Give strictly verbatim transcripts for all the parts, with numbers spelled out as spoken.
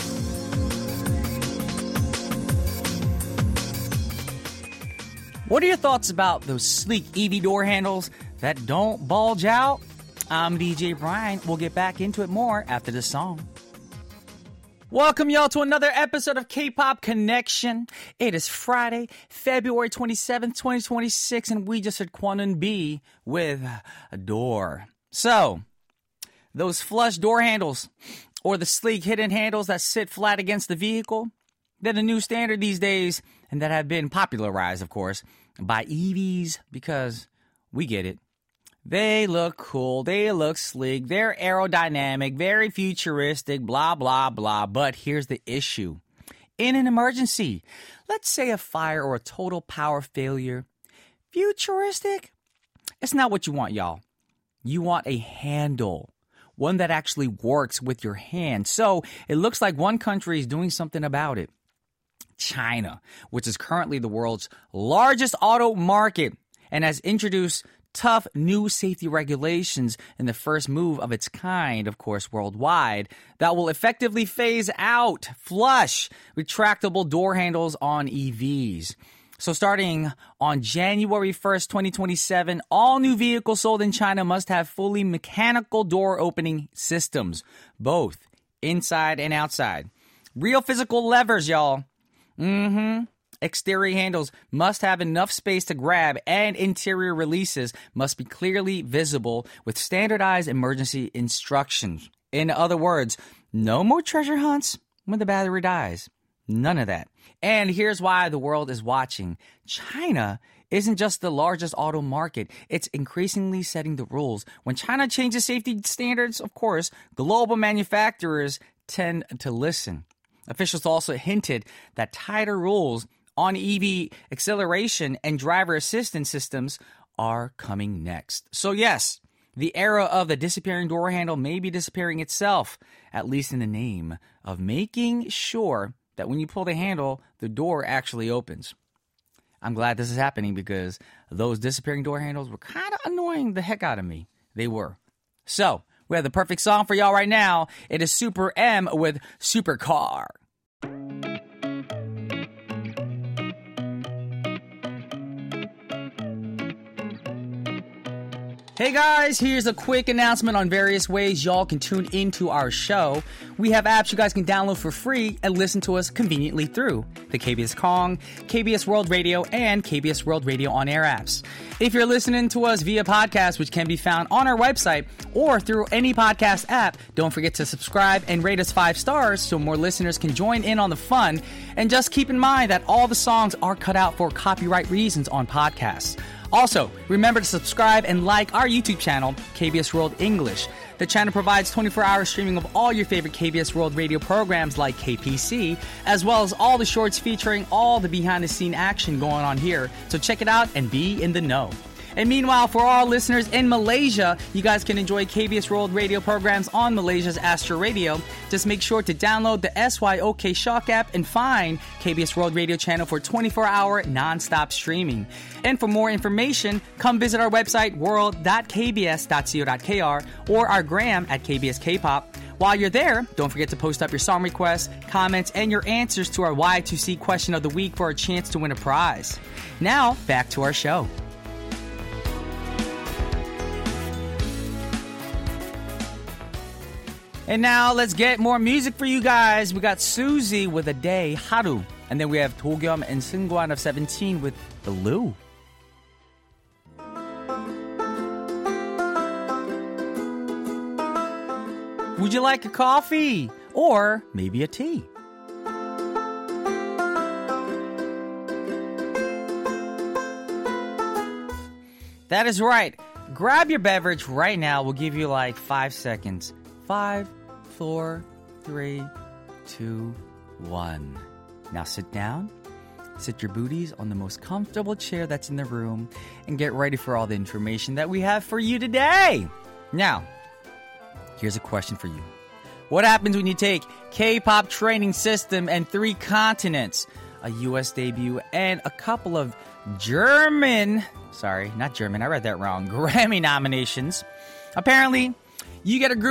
What are your thoughts about those sleek E V door handles that don't bulge out? I'm D J Brian. We'll get back into it more after this song. Welcome, y'all, to another episode of K-Pop Connection. It is Friday, February twenty-seventh, twenty twenty-six, and we just heard Kwon B with a door. So, those flush door handles, or the sleek hidden handles that sit flat against the vehicle, they're the new standard these days, and that have been popularized, of course, by E Vs, because we get it. They look cool, they look sleek, they're aerodynamic, very futuristic, blah, blah, blah. But here's the issue. In an emergency, let's say a fire or a total power failure, futuristic? It's not what you want, y'all. You want a handle, one that actually works with your hand. So it looks like one country is doing something about it. China, which is currently the world's largest auto market and has introduced tough new safety regulations in the first move of its kind, of course, worldwide, that will effectively phase out flush retractable door handles on E Vs. So starting on January first, twenty twenty-seven, all new vehicles sold in China must have fully mechanical door opening systems, both inside and outside. Real physical levers, y'all. Mm-hmm. Exterior handles must have enough space to grab, and interior releases must be clearly visible with standardized emergency instructions. In other words, no more treasure hunts when the battery dies. None of that. And here's why the world is watching. China isn't just the largest auto market. It's increasingly setting the rules. When China changes safety standards, of course, global manufacturers tend to listen. Officials also hinted that tighter rules on E V acceleration and driver assistance systems are coming next. So yes, the era of the disappearing door handle may be disappearing itself, at least in the name of making sure that when you pull the handle, the door actually opens. I'm glad this is happening because those disappearing door handles were kind of annoying the heck out of me. They were. So, we have the perfect song for y'all right now. It is Super M with Supercar. Hey guys, here's a quick announcement on various ways y'all can tune into our show. We have apps you guys can download for free and listen to us conveniently through the K B S Kong, K B S World Radio, and K B S World Radio on-air apps. If you're listening to us via podcast, which can be found on our website or through any podcast app, don't forget to subscribe and rate us five stars so more listeners can join in on the fun. And just keep in mind that all the songs are cut out for copyright reasons on podcasts. Also, remember to subscribe and like our YouTube channel, K B S World English. The channel provides twenty-four hour streaming of all your favorite K B S World Radio programs like K P C, as well as all the shorts featuring all the behind-the-scene action going on here. So check it out and be in the know. And meanwhile, for all listeners in Malaysia, you guys can enjoy K B S World Radio programs on Malaysia's Astro Radio. Just make sure to download the S Y O K Shock app and find K B S World Radio channel for twenty-four hour non-stop streaming. And for more information, come visit our website, world dot k b s dot co dot k r, or our gram at K B S K-pop. While you're there, don't forget to post up your song requests, comments, and your answers to our Y two C question of the week for a chance to win a prize. Now, back to our show. And now let's get more music for you guys. We got Suzy with A Day, Haru. And then we have Dogyum and Seungkwan of Seventeen with Blue. Would you like a coffee? Or maybe a tea? That is right. Grab your beverage right now. We'll give you like five seconds. Five, four, three, two, one. Now sit down, sit your booties on the most comfortable chair that's in the room, and get ready for all the information that we have for you today. Now, here's a question for you. What happens when you take K-pop training system and three continents, a U S debut, and a couple of German, sorry, not German, I read that wrong, Grammy nominations? Apparently, you get a group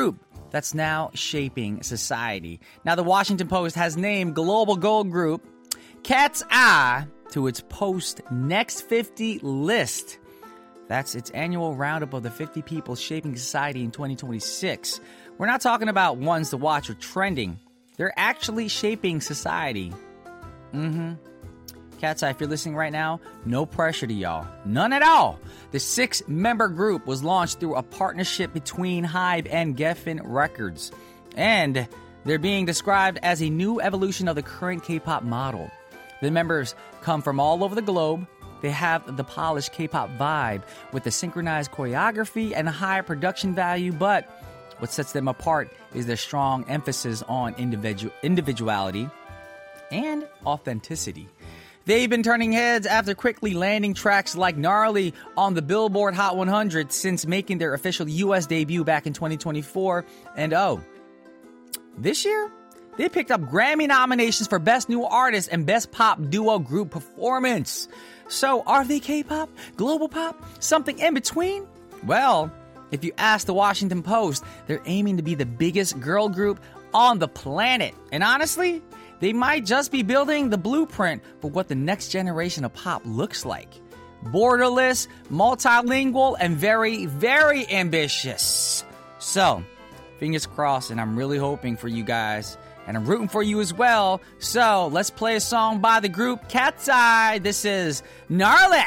that's now shaping society. Now, the Washington Post has named Global Gold Group Cat's Eye to its Post Next fifty list. That's its annual roundup of the fifty people shaping society in twenty twenty-six. We're not talking about ones to watch or trending. They're actually shaping society. Mm-hmm. Cat's Eye, if you're listening right now, no pressure to y'all. None at all. The six-member group was launched through a partnership between Hybe and Geffen Records. And they're being described as a new evolution of the current K-pop model. The members come from all over the globe. They have the polished K-pop vibe with the synchronized choreography and high production value, but what sets them apart is their strong emphasis on individu- individuality and authenticity. They've been turning heads after quickly landing tracks like Gnarly on the Billboard Hot one hundred since making their official U S debut back in twenty twenty-four. And oh, this year, they picked up Grammy nominations for Best New Artist and Best Pop Duo Group Performance. So, are they K-pop, global pop, something in between? Well, if you ask the Washington Post, they're aiming to be the biggest girl group on the planet. And honestly, they might just be building the blueprint for what the next generation of pop looks like. Borderless, multilingual, and very, very ambitious. So, fingers crossed, and I'm really hoping for you guys. And I'm rooting for you as well. So, let's play a song by the group Cat's Eye. This is Gnarly.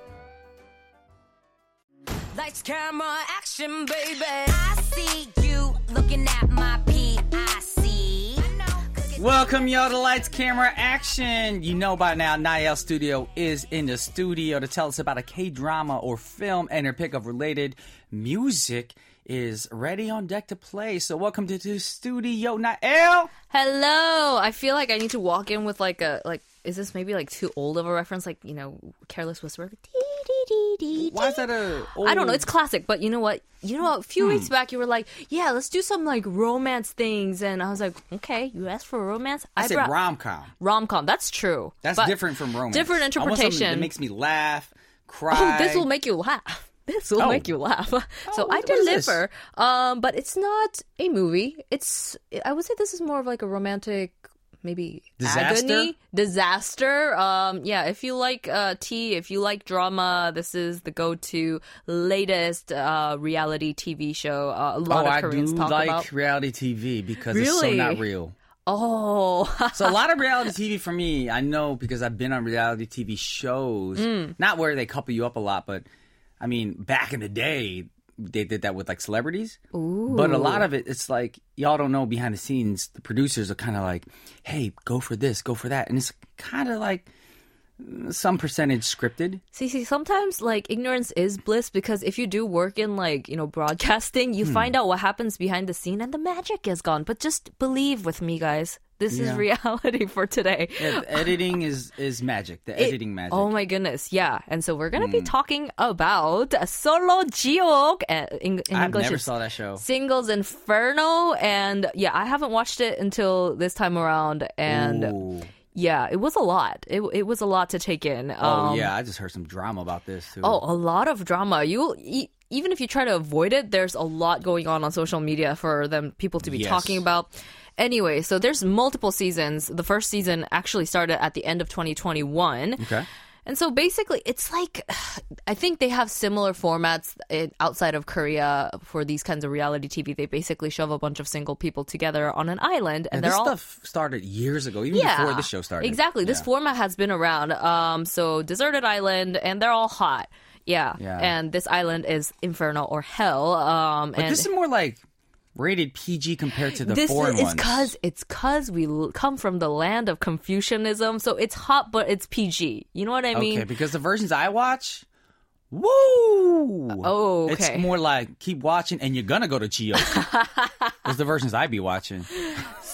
Lights, camera, action, baby. I see you looking at my P I C. Welcome, y'all, to Lights, Camera, Action. You know by now, Niall Studio is in the studio to tell us about a K-drama or film, and her pick of related music is ready on deck to play. So welcome to the studio, Niall. Hello. I feel like I need to walk in with like a, like, is this maybe like too old of a reference? Like, you know, Careless Whisper. Why is that a old... I don't know. It's classic, but you know what? You know, a few hmm. weeks back you were like, yeah, let's do some like romance things. And I was like, okay, you asked for romance? I, I said brought... rom-com. Rom-com. That's true. That's different from romance. Different interpretation. I want something that makes me laugh, cry. Oh, this will make you laugh. This will oh. make you laugh. So oh, I deliver. Um, but it's not a movie. It's, I would say this is more of like a romantic, maybe disaster? agony. Disaster. Um, yeah, if you like uh, tea, if you like drama, this is the go-to latest uh, reality T V show. Uh, a lot oh, of Koreans I do talk like about. reality T V because really? it's so not real. Oh. So a lot of reality T V for me, I know because I've been on reality T V shows, mm. not where they couple you up a lot, but I mean, back in the day, they did that with like celebrities. Ooh. But a lot of it, it's like, y'all don't know behind the scenes, the producers are kind of like, hey, go for this, go for that. And it's kind of like some percentage scripted. See, see, sometimes like ignorance is bliss because if you do work in like, you know, broadcasting, you hmm. find out what happens behind the scene and the magic is gone. But just believe with me, guys. This yeah. is reality for today. Yeah, the editing is, is magic. The it, editing magic. Oh my goodness, yeah. And so we're going to mm. be talking about Solo Jiok. In, in I've English, never saw that show. Singles Inferno. And yeah, I haven't watched it until this time around. And Ooh. yeah, it was a lot. It it was a lot to take in. Oh um, yeah, I just heard some drama about this too. Oh, a lot of drama. You even if you try to avoid it, there's a lot going on on social media for them people to be yes. talking about. Anyway, so there's multiple seasons. The first season actually started at the end of twenty twenty-one. Okay. And so basically, it's like, I think they have similar formats in, outside of Korea for these kinds of reality T V. They basically shove a bunch of single people together on an island. And yeah, they're this all... stuff started years ago, even yeah, before this show started. Exactly. This yeah. format has been around. Um, so deserted island, and they're all hot. Yeah. yeah. And this island is Inferno or Hell. Um, but and this is more like rated P G compared to the this foreign is ones. Cause, it's because we l- come from the land of Confucianism, so it's hot, but it's P G. You know what I mean? Okay, because the versions I watch, woo! Oh, okay. It's more like, keep watching and you're gonna go to Jiok. Those the versions I be watching.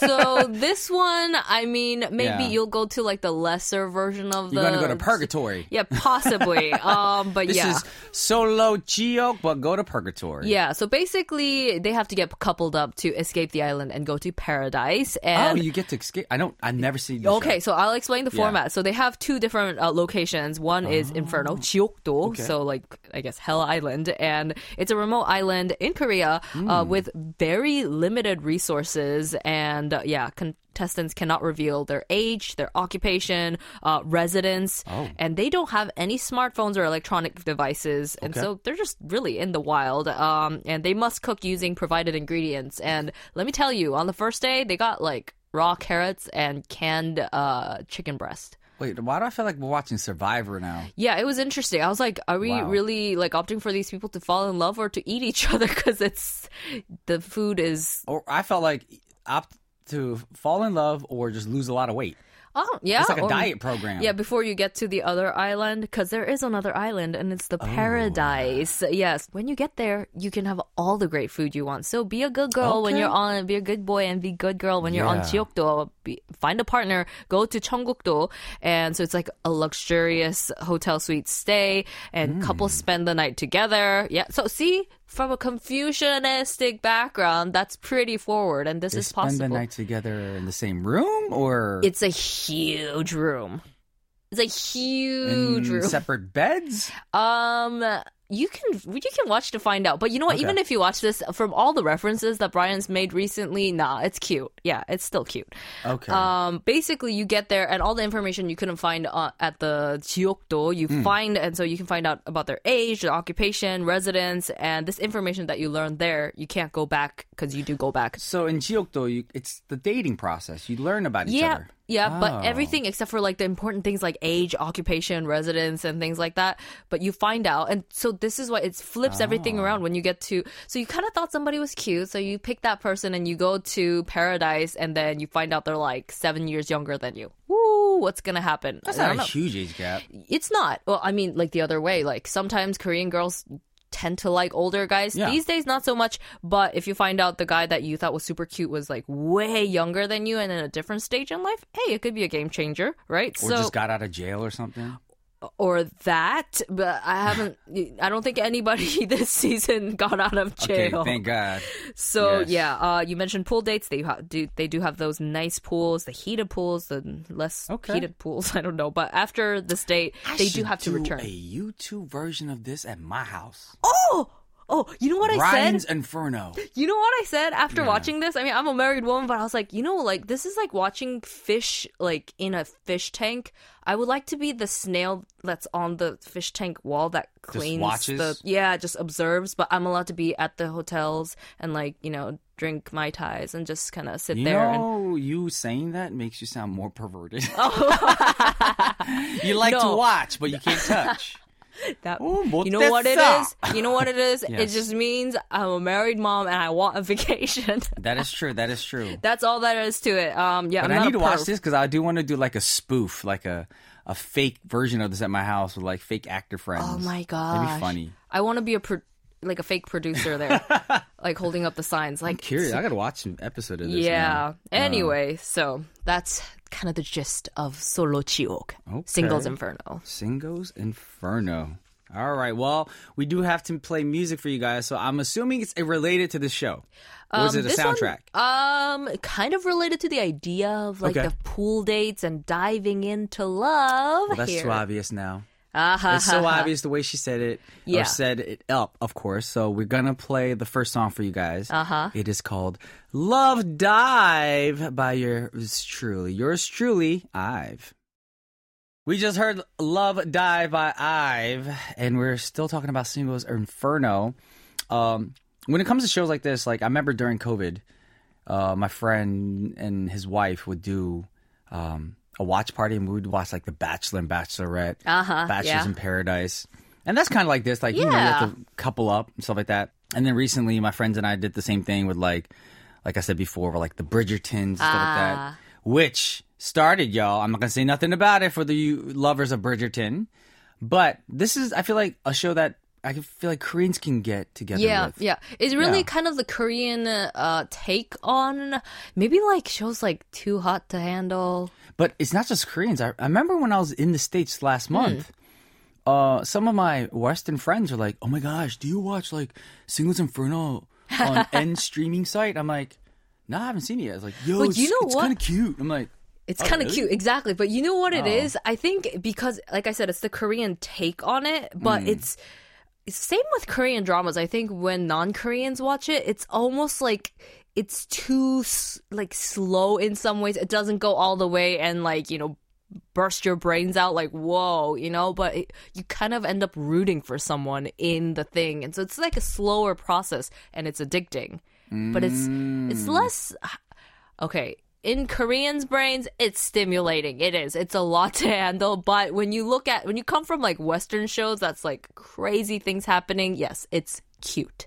So this one, I mean, maybe Yeah. you'll go to like the lesser version of You're the. going to go to purgatory. Yeah, possibly. um, but This yeah. is solo Chiyok, but go to purgatory. Yeah, so basically they have to get coupled up to escape the island and go to paradise. Oh, And you get to escape. I don't. I've never seen. This okay, show. so I'll explain the Yeah. format. So they have two different uh, locations. One is Inferno, 지옥도, Okay. so like I guess Hell Island, and it's a remote island in Korea uh, with very limited resources, and uh, yeah, contestants cannot reveal their age, their occupation, uh, residence, Oh. and they don't have any smartphones or electronic devices, and Okay. so they're just really in the wild. Um, and they must cook using provided ingredients. And let me tell you, on the first day, they got like raw carrots and canned uh, chicken breast. Wait, why do I feel like we're watching Survivor now? Yeah, it was interesting. I was like, are we Wow. really like opting for these people to fall in love or to eat each other? Because it's the food is. Or I felt like opt to fall in love or just lose a lot of weight. Oh, yeah. It's like a or- diet program. Yeah, before you get to the other island, because there is another island and it's the Oh. paradise. Yes, when you get there, you can have all the great food you want. So be a good girl when Okay. you're on, be a good boy and be good girl when you're on Yeah. 지옥도. Be, find a partner, go to 청국도, and so it's like a luxurious hotel suite stay, and Hmm. couples spend the night together. Yeah, so see, from a Confucianistic background, that's pretty forward, and this They is spend possible. the night together in the same room or It's a huge room. It's a huge in room. separate beds? Um, you can you can watch to find out. But you know what? Okay. Even if you watch this, from all the references that Brian's made recently, nah, it's cute. Yeah, it's still cute. Okay. Um, basically, you get there, and all the information you couldn't find uh, at the 지옥도, you Hmm. find, and so you can find out about their age, their occupation, residence, and this information that you learned there, you can't go back because you do go back. So in Chiyokdo, you, it's the dating process. You learn about each Yeah, other. yeah, Oh. but everything except for like the important things like age, occupation, residence, and things like that. But you find out, and so this is why it flips everything Oh. around when you get to. So you kind of thought somebody was cute, so you pick that person and you go to paradise, and then you find out they're like seven years younger than you. Woo! What's gonna happen? That's I not don't a know. huge age gap. It's not. Well, I mean, like the other way. Like sometimes Korean girls tend to like older guys. Yeah. These days, not so much. But if you find out the guy that you thought was super cute was like way younger than you and in a different stage in life, hey, it could be a game changer, right? Or just got out of jail or something. or that. But I haven't. I don't think anybody this season got out of Okay, jail. thank God. So Yes. yeah, uh, you mentioned pool dates. They ha- do they do have those nice pools, the heated pools, the less Okay. heated pools. I don't know, but after this date, I they do should have to do return. a YouTube version of this at my house. Oh, oh, you know what I Ryan's said? Inferno. You know what I said after Yeah. watching this? I mean, I'm a married woman, but I was like, you know, like this is like watching fish like in a fish tank. I would like to be the snail that's on the fish tank wall that cleans watches? the yeah, just observes, but I'm allowed to be at the hotels and like, you know, drink Mai Tais and just kind of sit You there and know, you saying that makes you sound more perverted. Oh. You like to No. watch, but you can't touch. that Oh, you know what it 못됐어. is? You know what it is? It Yes. just means I'm a married mom and I want a vacation. That is true. That is true. That's all there is to it. Um, yeah, But I'm I not need a to watch perv. this because I do want to do like a spoof, like a, a fake version of this at my house with like fake actor friends. Oh my gosh, That'd be funny. I want to be a pro- like a fake producer there, like holding up the signs. Like I'm curious. I gotta watch an episode of this. yeah. now. Anyway, so that's kind of the gist of Solo Chiok, Okay. Singles Inferno. Uh, Singles Inferno. All right. Well, we do have to play music for you guys, so I'm assuming it's related to the show. Or is Um, it a this one, soundtrack? um, kind of related to the idea of like Okay. the pool dates and diving into love. Well, that's here. too obvious now. Ah-ha-ha-ha. It's so obvious the way she said it. Yeah. Or said it up, of course. So we're going to play the first song for you guys. Uh-huh. It is called Love Dive by yours truly. Yours truly, Ive. We just heard Love Dive by Ive, and we're still talking about Singles Inferno. Um, when it comes to shows like this, like I remember during COVID, uh, my friend and his wife would do um, a watch party, and we would watch like The Bachelor and Bachelorette, Uh-huh, Bachelors yeah. in Paradise. And that's kind of like this, like, you know, you have Yeah. to couple up and stuff like that. And then recently, my friends and I did the same thing with, like, like I said before, with, like, the Bridgertons and stuff like that. Ah. Which started, y'all. I'm not going to say nothing about it for the lovers of Bridgerton. But this is, I feel like, a show that I feel like Koreans can get together Yeah, with. yeah. It's really Yeah. kind of the Korean uh, take on maybe like shows like Too Hot to Handle. But it's not just Koreans. I, I remember when I was in the States last month, uh, some of my Western friends were like, oh my gosh, do you watch like Singles Inferno on N streaming site? I'm like, no, I haven't seen it yet. It's like, yo, But it's, you know it's what? kind of cute. I'm like, It's Oh, kind of really? cute, exactly. But you know what it Oh. is? I think because, like I said, it's the Korean take on it, but Mm. it's, it's same with Korean dramas. I think when non-Koreans watch it, it's almost like it's too s- like slow in some ways. It doesn't go all the way and like, you know, burst your brains out like, whoa, you know, but it, you kind of end up rooting for someone in the thing. And so it's like a slower process and it's addicting. But it's it's less okay. In Koreans' brains, it's stimulating. It is. It's a lot to handle. But when you look at when you come from like Western shows, that's like crazy things happening. Yes, it's cute.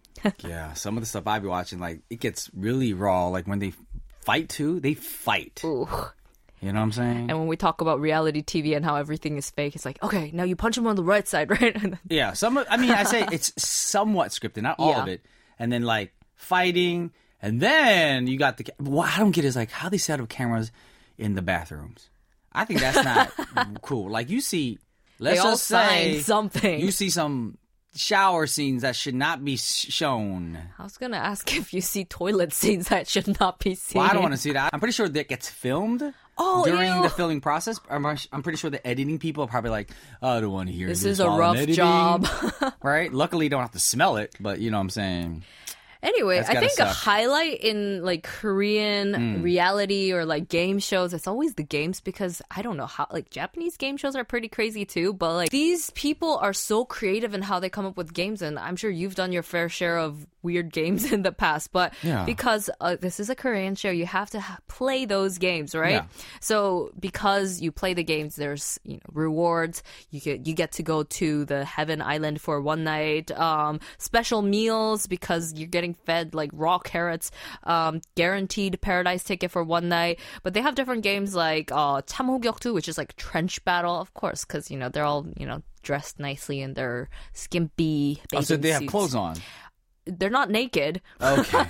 yeah, some of the stuff I be watching, like, it gets really raw. Like, when they fight too, they fight. Ooh. You know what I'm saying? And when we talk about reality T V and how everything is fake, it's like, okay, now you punch him on the right side, right? And then, Yeah, some of, I mean, I say it's somewhat scripted, not all Yeah. of it. And then, like, fighting, and then you got the, what I don't get is, like, how they set up cameras in the bathrooms. I think that's not cool. Like, you see, let's they all just say, sign something. you see some shower scenes that should not be sh- shown. I was gonna ask if you see toilet scenes that should not be seen. Well, I don't want to see that. I'm pretty sure that gets filmed. Oh, during ew. the filming process. I'm, I'm pretty sure the editing people are probably like, oh, I don't want to hear this. This is a while I'm rough editing." job. Right? Luckily, you don't have to smell it, but you know what I'm saying. Anyway, That's I gotta think a suck. highlight in like Korean Mm. reality or like game shows, it's always the games because I don't know how like Japanese game shows are pretty crazy too, but like these people are so creative in how they come up with games, and I'm sure you've done your fair share of weird games in the past, but Yeah. because uh, this is a Korean show, you have to ha- play those games, right? Yeah. So because you play the games, there's you know rewards. You get you get to go to the Heaven Island for one night. Um, special meals because you're getting fed like raw carrots. Um, guaranteed paradise ticket for one night. But they have different games like uh, 참호격투, which is like trench battle, of course, because you know they're all you know dressed nicely in their skimpy bathing Oh, so they have suits. clothes on. They're not naked. Okay.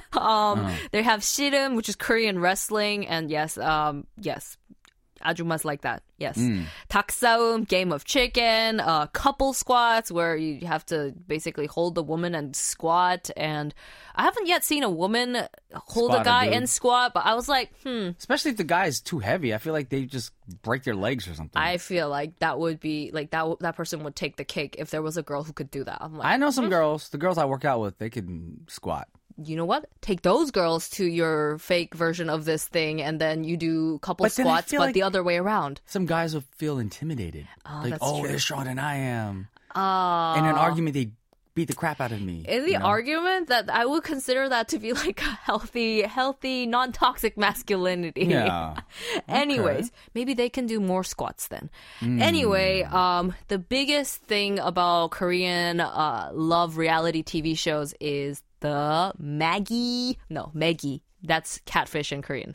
Um, They have shirim, which is Korean wrestling, and yes, um, yes, ajumas like that. Yes, taksaum, game of chicken, uh, couple squats where you have to basically hold the woman and squat. And I haven't yet seen a woman hold Squat a a guy dude. and squat, but I was like, hmm. Especially if the guy is too heavy. I feel like they just break their legs or something. I feel like that would be like that. w- That person would take the cake if there was a girl who could do that. I'm like, I know some girls, the girls I work out with, they can squat. you know what? Take those girls to your fake version of this thing, and then you do couple But then I squats, feel but like- the other way around. Some guys will feel intimidated. Oh, like, that's oh, true. they're stronger than I am. Uh, In an argument, they beat the crap out of me. in the you know? argument, that I would consider that to be like a healthy, healthy, non-toxic masculinity. Yeah. Anyways, maybe they can do more squats then. Anyway, um, the biggest thing about Korean uh, love reality T V shows is the Maggie. No, Maggie. That's catfish in Korean.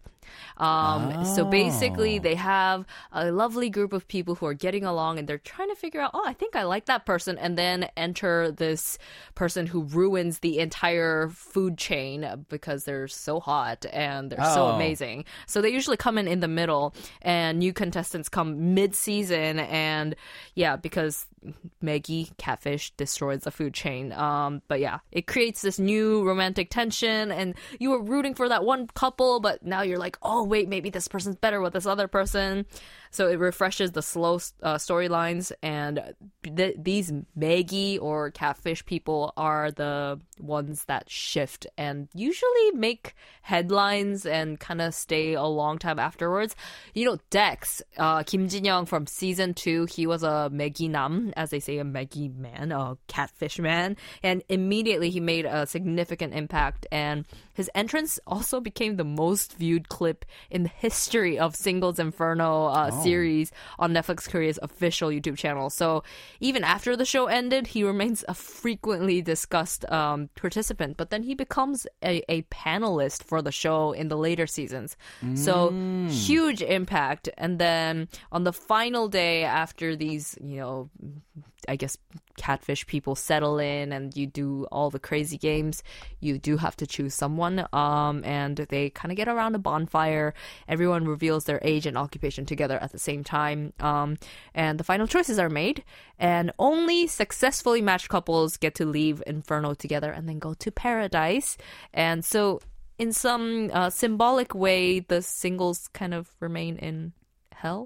Um, So basically, they have a lovely group of people who are getting along and they're trying to figure out, oh, I think I like that person. And then enter this person who ruins the entire food chain because they're so hot and they're so Oh. amazing. So they usually come in in the middle and new contestants come mid-season. And yeah, because Maggie, catfish, destroys the food chain. Um, but yeah, it creates this new romantic tension and you were rooting for that one couple, but now you're like, oh, wait, maybe this person's better with this other person. So it refreshes the slow uh, storylines, and th- these Maggie or catfish people are the ones that shift and usually make headlines and kind of stay a long time afterwards. You know, Dex, uh, Kim Jin-young from season two, he was a Maggie nam, as they say, a Maggie man, a catfish man, and immediately he made a significant impact, and his entrance also became the most viewed clip in the history of Singles Inferno uh, series on Netflix Korea's official YouTube channel. So even after the show ended, he remains a frequently discussed um, participant, but then he becomes a, a panelist for the show in the later seasons. So huge impact. And then on the final day after these, you know, I guess, catfish people settle in and you do all the crazy games, you do have to choose someone. Um, and they kind of get around a bonfire. Everyone reveals their age and occupation together at the same time. Um, and the final choices are made. And only successfully matched couples get to leave Inferno together and then go to paradise. And so in some uh, symbolic way, the singles kind of remain in hell.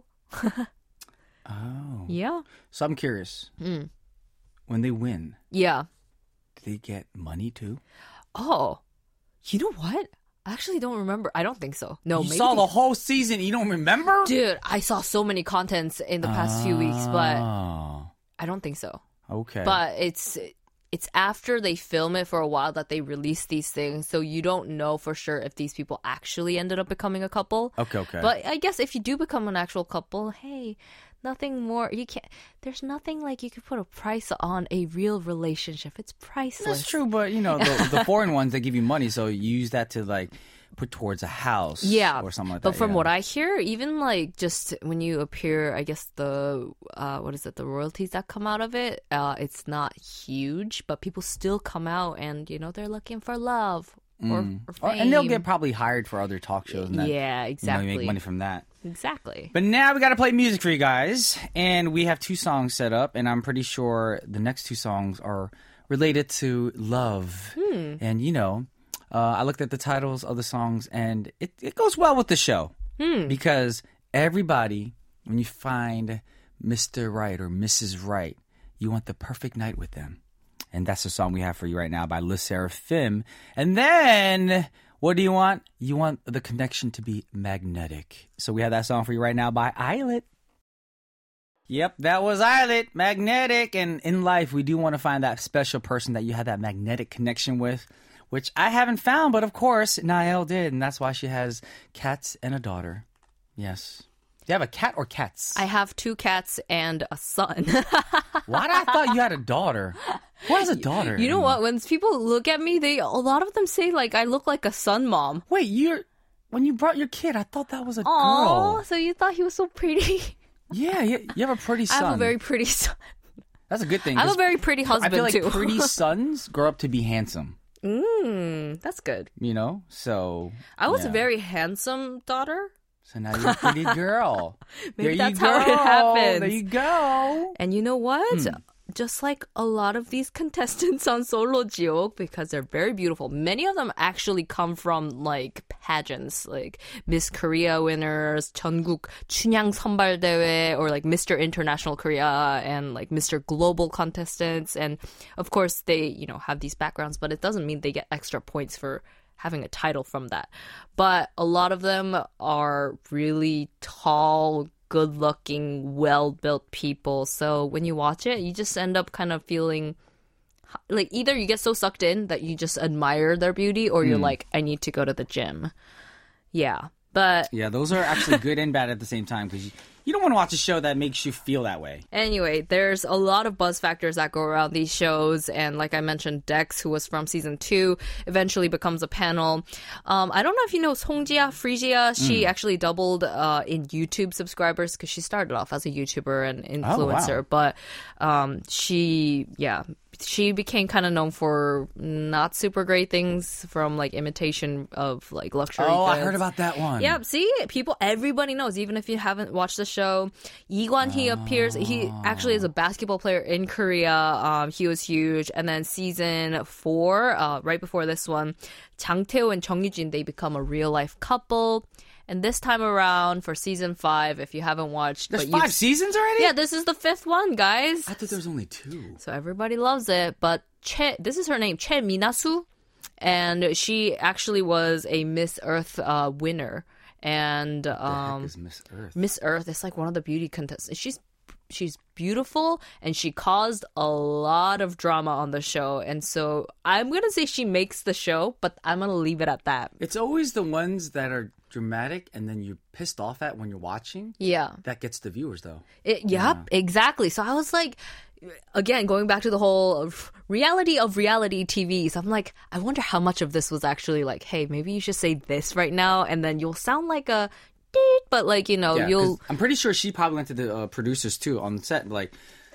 Oh. Yeah. So I'm curious. Mm. When they win, Yeah. do they get money too? Oh, you know what? I actually don't remember. I don't think so. No, You maybe saw they- the whole season. You don't remember? Dude, I saw so many contents in the past few weeks, but Oh, I don't think so. okay. But it's it's after they film it for a while that they release these things, so you don't know for sure if these people actually ended up becoming a couple. okay, okay. But I guess if you do become an actual couple, hey, nothing more. You can't. There's nothing like you could put a price on a real relationship. It's priceless. That's true, but you know the, the foreign ones they give you money, so you use that to like put towards a house, Yeah, or something like but that. from yeah. what I hear, even like just when you appear, I guess the uh, what is it, the royalties that come out of it, uh, it's not huge, but people still come out and you know they're looking for love or, Mm. or Or- fame. and they'll get probably hired for other talk shows. And that, yeah, you know, exactly, you make money from that. exactly. But now we got to play music for you guys, and we have two songs set up, and I'm pretty sure the next two songs are related to love. Hmm. And you know, uh, I looked at the titles of the songs, and it, it goes well with the show Hmm. because everybody, when you find Mister Right or Missus Right, you want the perfect night with them. And that's the song we have for you right now by Le Seraphim. And then, what do you want? You want the connection to be magnetic. So we have that song for you right now by Islet. Yep, that was Islet, magnetic. And in life, we do want to find that special person that you have that magnetic connection with, which I haven't found, but of course, Niall did. And that's why she has cats and a daughter. Yes. Do you have a cat or cats? I have two cats and a son. Why did I thought you had a daughter? Who has a daughter? You know what? When people look at me, they a lot of them say like I look like a son mom. Wait, you're when you brought your kid, I thought that was a Oh, girl. so you thought he was so pretty? Yeah, you, you have a pretty son. I have a very pretty son. That's a good thing. I have a 'cause very pretty I husband feel like too. pretty sons grow up to be handsome. Mm, that's good. You know, so I was yeah. a very handsome daughter. So now you're a pretty girl. Maybe there that's you go. how it happens. There you go. And you know what? Hmm. Just like a lot of these contestants on Solo Jiok, because they're very beautiful. Many of them actually come from like pageants, like Miss Korea winners, 전국 춘향 선발대회, or like Mister International Korea and like Mister Global contestants. And of course, they, you know, have these backgrounds, but it doesn't mean they get extra points for having a title from that. But a lot of them are really tall, good-looking, well-built people. So when you watch it, you just end up kind of feeling like either you get so sucked in that you just admire their beauty, or you're like, I need to go to the gym. Yeah. But Yeah, those are actually good and bad at the same time because you, you don't want to watch a show that makes you feel that way. anyway, there's a lot of buzz factors that go around these shows. And like I mentioned, Dex, who was from season two, eventually becomes a panel. Um, I don't know if you know Songjia Phrygia. She actually doubled uh, in YouTube subscribers because she started off as a YouTuber and influencer. wow. But um, she, yeah, she became kind of known for not super great things from like imitation of like luxury Oh, I goods. heard about that one. Yep, see, people, everybody knows, even if you haven't watched the show. Lee Kwan-hee appears, he actually is a basketball player in Korea. Um, he was huge. And then season four, uh, right before this one, Jang Tae-ho and Jung Yoo-jin, they become a real-life couple. And this time around, for season five, if you haven't watched... There's but five you've- seasons already? Yeah, this is the fifth one, guys. I thought there was only two. So everybody loves it. But Che, this is her name, Che Minasu. And she actually was a Miss Earth uh, winner. And The um, heck is Miss Earth? Miss Earth is like one of the beauty contests. She's she's beautiful, and she caused a lot of drama on the show. And so I'm gonna say she makes the show, but I'm gonna leave it at that. It's always the ones that are dramatic and then you're pissed off at when you're watching. Yeah. That gets the viewers, though. It, yep, exactly. So I was like, again, going back to the whole of reality of reality T Vs, I'm like, I wonder how much of this was actually like, hey, maybe you should say this right now, and then you'll sound like a deet, but like, you know, Yeah, 'cause you'll... I'm pretty sure she probably went to the uh, producers, too, on set, like,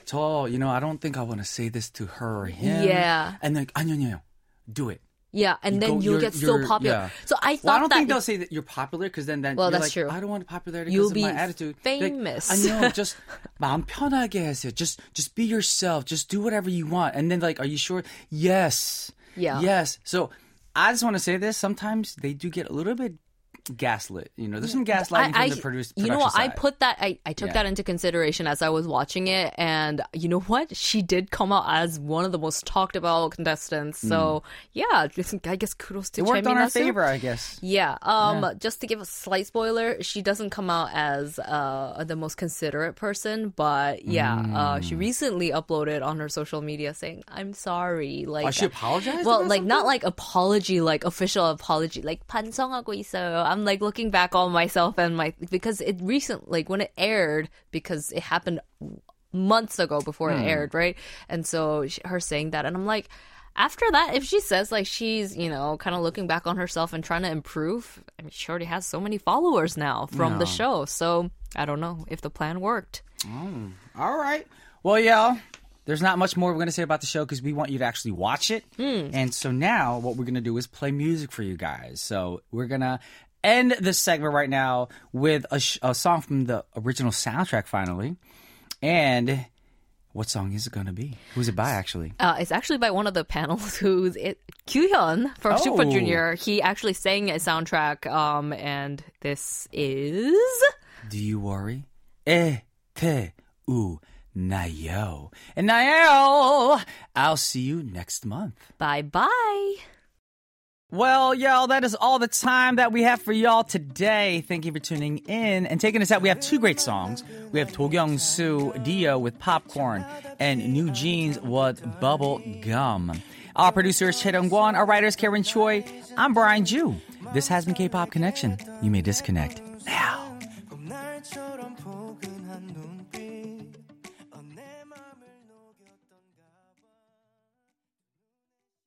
저, you know, I don't think I want to say this to her or him. Yeah. And then, 아니요, 아니요, do it. Yeah, and You then go- you'll you're- get so you're- popular. yeah. So I thought Well, I don't that think they'll say that you're popular because then, then Well, you're that's like, true. I don't want popularity You'll because of be my attitude. Like, famous. 아니요, just 마음 편하게 하세요. Just, just be yourself. Just do whatever you want. And then like, are you sure? Yes. Yeah. Yes. So I just want to say this. Sometimes they do get a little bit gaslit. You know, there's some gaslighting I, from the produce, you know what? production I side. put that. I, I took Yeah. that into consideration as I was watching it, and you know what? She did come out as one of the most talked about contestants. So yeah, I guess kudos to It worked on Chae our Min-soo. favor, I guess. Yeah. Um. Just to give a slight spoiler, she doesn't come out as uh the most considerate person, but yeah, uh, she recently uploaded on her social media saying, "I'm sorry." Like, Oh, she apologized Well, about like not something? like apology, like official apology, like 반성하고 있어요. I'm like looking back on myself and my because it recent like when it aired because it happened months ago before Hmm. it aired, right? And so she, her saying that, and I'm like. After that, if she says like she's, you know, kind of looking back on herself and trying to improve, I mean, she already has so many followers now from the Yeah. show. So I don't know if the plan worked. All right. Well, y'all, there's not much more we're going to say about the show because we want you to actually watch it. And so now what we're going to do is play music for you guys. So we're going to end this segment right now with a, sh- a song from the original soundtrack finally. And what song is it going to be? Who's it by, actually? Uh, it's actually by one of the panels who's it, Kyuhyun from Oh. Super Junior. He actually sang a soundtrack, um, and this is Do You Worry? 에, 태, 우, 나요. And 나요, I'll see you next month. Bye Bye. Well, y'all, that is all the time that we have for y'all today. Thank you for tuning in and taking us out. We have two great songs. We have Do Kyung-soo Dio with Popcorn and New Jeans with Bubble Gum. Our producer is Chae Dong-kwon. Our writer is Karen Choi. I'm Brian Ju. This has been K-Pop Connection. You may disconnect